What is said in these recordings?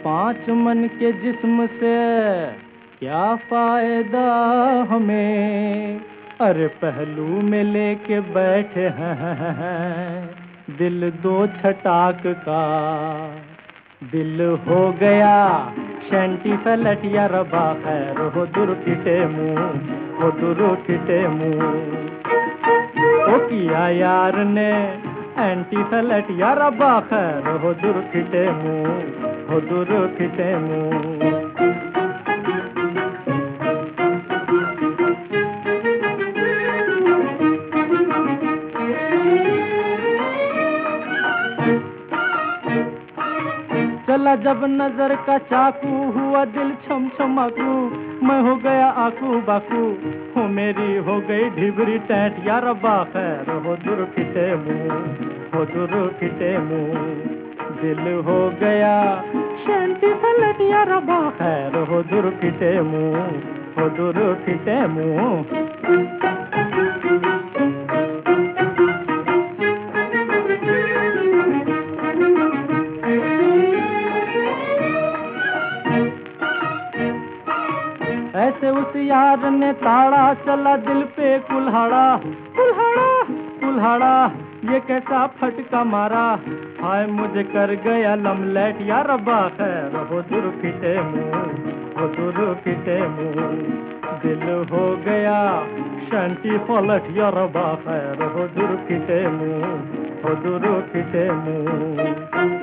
पांच मन के जिस्म से क्या फायदा हमें, अरे पहलू में लेके बैठे हैं दिल दो छटाक का। दिल हो गया शंटी फलटिया रबा खैर हो दुर्फिटे मुंह, हो दुर्फिटे मुंह। ओ किया यार ने एंटी फलटिया रबा खैर हो दुर्फिटे मुंह, हो दुर्फिटे मुंह। चला जब नजर का चाकू हुआ दिल छम छमाकू, मैं हो गया आकू बाकू, हो मेरी हो गई ढिबरी टैट या रब्बा खैर हो दुर्फिटे मुंह, हो दुर्फिटे मुंह। दिल हो गया शंटी फलट या रब्बा खैर हो दुर्फिटे मुंह, हो दुर्फिटे मुंह। ऐसे उस यार ने ताड़ा चला दिल पे कुल्हाड़ा, कुल्हाड़ा कुल्हाड़ा ये कैसा फटका मारा, हाय मुझे कर गया लमलेट या रब्बा खैर हो दुर्फिटे मुंह, हो दुर्फिटे मुंह। दिल हो गया शंटी फलट या रब्बा खैर हो दुर्फिटे मुंह, हो दुर्फिटे मुंह।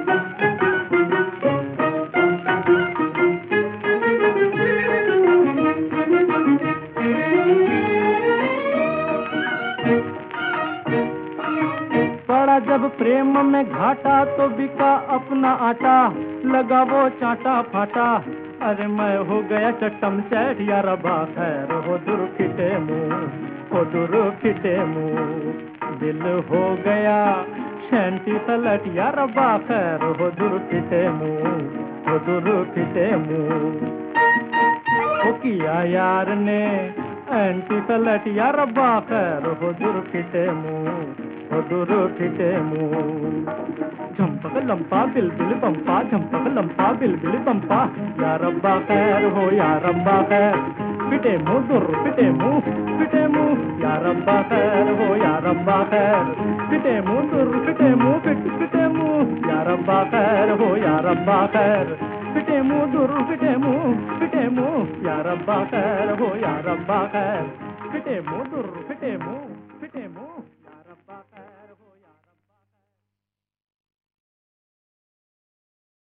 पड़ा जब प्रेम में घाटा तो बिका अपना आटा, लगा वो चाटा फाटा, अरे मैं हो गया चट्टम चैट या रब्बा खैर हो दुर्फिटे मुंह, हो दुर्फिटे मुंह। दिल हो गया शंटी फलट या रब्बा खैर हो दुर्फिटे मुंह, हो दुर्फिटे मुंह। ओ किया यार ने एंटी फलट या रब्बा खैर हो दुर्फिटे मुंह, हो दुर्फिटे मुंह। झंपक लंपा बिलबिल बंपा, झंपक लंपा बिलबिल बंपा, या रब्बा खैर हो या रब्बा खैर, फिटे मुंह दुर्फिटे मुंह, फिटे मुंह या रब्बा खैर हो या रब्बा खैर, फिटे मुंह दुर्फिटे मुंह, फिटे मुंह या रब्बा खैर हो या रब्बा खैर, फिटे मुंह दुर्फिटे मुंह, फिटे मुंह या रब्बा खैर हो या रब्बा खैर, फिटे मुंह दुर्फिटे मुंह।